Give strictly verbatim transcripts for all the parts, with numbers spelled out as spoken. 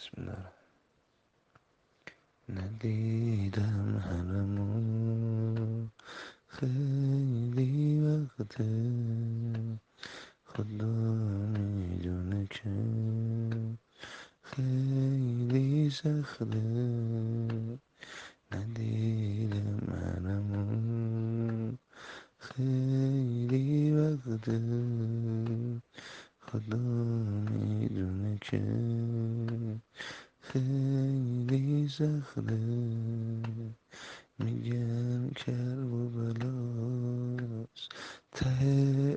بسم الله. ندیدم حرمو خیلی وقته، خدا میدونه که خیلی سخته. ندیدم حرمو خیلی وقته، خدا میدونه که خیلی سخته. میگن کربلاست ته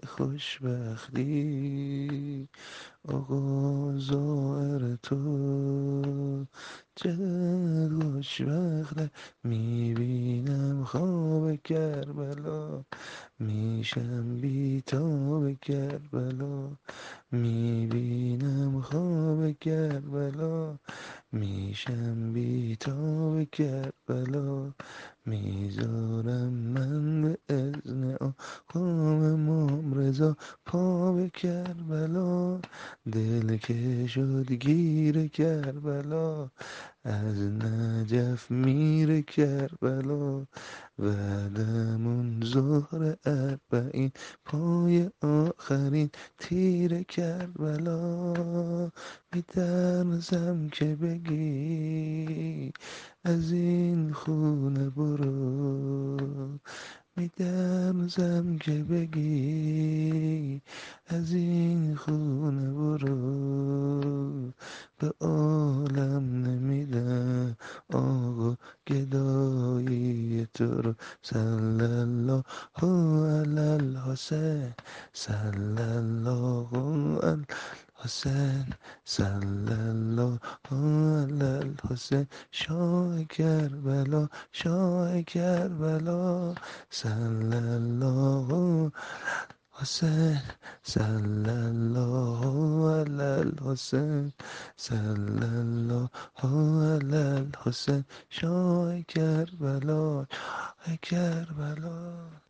خوشبختی، آقا زائر تو چقدر خوشبخته. میبینم خواب کربلا، میشم بیتاب کربلا. میبینم خواب کربلا، میشم بیتاب کربلا. میذارم من به ازن آقام امام رضا پا به کربلا. دل که شد گیر کربلا، از نجف میره کربلا. بعدمون ظهر اربعین، پای آخرین تیر کربلا. میترسم که بگی از این خونه برو، میترسم که بگی از این خونه برو. به عالم نمیدم آقا گدایی تو رو. صلی الله علی الحسین، صلی الله علی الحسین، صلی الله علی الحسین. شاه کربلا، شاه کربلا، صلی الله حسین، صلی الله علی الحسین، صلی الله علی الحسین. شاه کربلا، شاه کربلا.